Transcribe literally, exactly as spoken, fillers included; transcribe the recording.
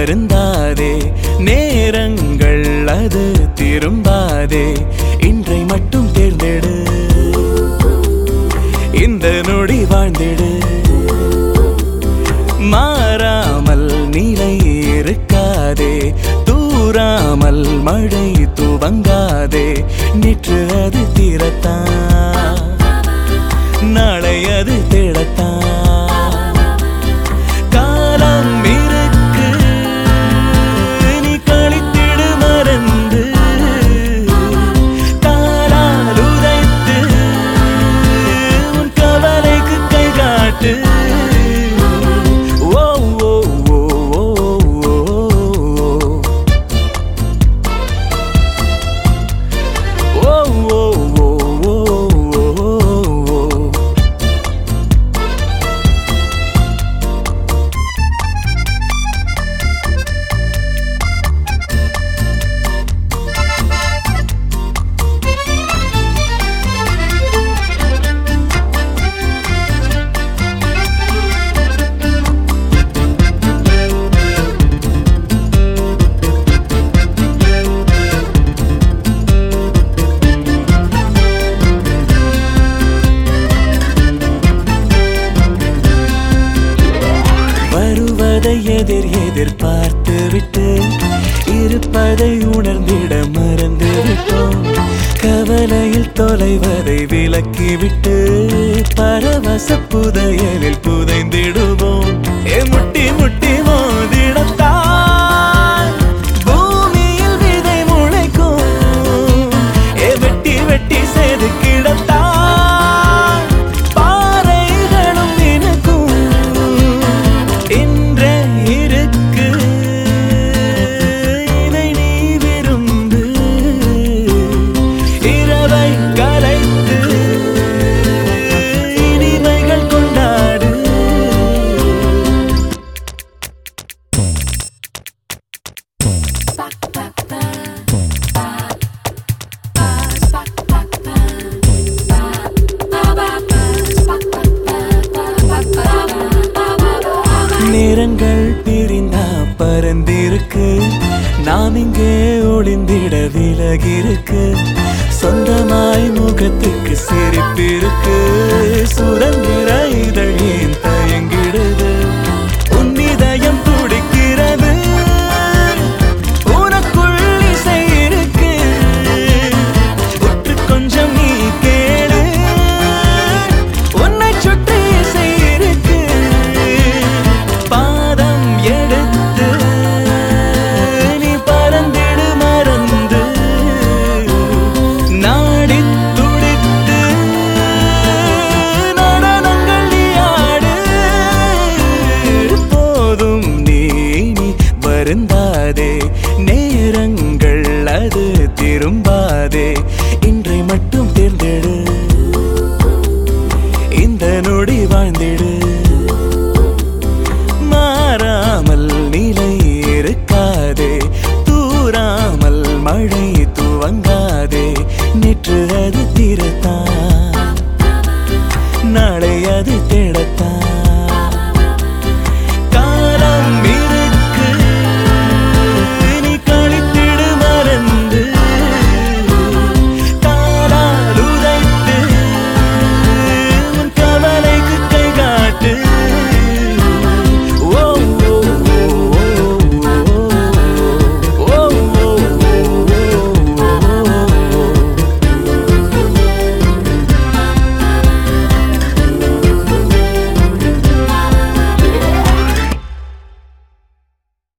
வருந்தாதே, நேரங்கள் அது திரும்பாதே, இன்றை மட்டும் தேர்ந்தெடு, இந்த நொடி வாழ்ந்திடு. மாறாமல் நிலை இருக்காதே, தூராமல் மழை துவங்காதே, நேற்று அது தீரத்தான், நாளை அது தேடத்தான். காலம் இருக்கு, நீ கழித்திடு மறந்து, காலால் உதைத்து உன் கவலைக்கு கை காட்டு. எதிர் எதிர் பார்த்து விட்டு இருப்பதை உணர்ந்திட மறந்து விட்டோம். கவலையில் தொலைவதை விலக்கிவிட்டு பரவச புதையலில் புதைந்திடுவோம். ஏ முட்டி முட்டி மோதிடத்தான் பூமியில் விதை முளைக்கும். ஏ வெட்டி வெட்டி செய்து கிடத்தான் பாறைகளும் நினைக்கும். இன்றே இருக்கு, இதை நீ விரும்பு, இரவை கலைத்து இனிமைகள் கொண்டாடு. நேரங்கள் பிரிந்தா பறந்திருக்கு, நாம் இங்கே ஒளிந்திட விலகிருக்கு. சொந்தமாய் முகத்துக்கு சிரிப்பிருக்கு, சுரந்திர இதழ்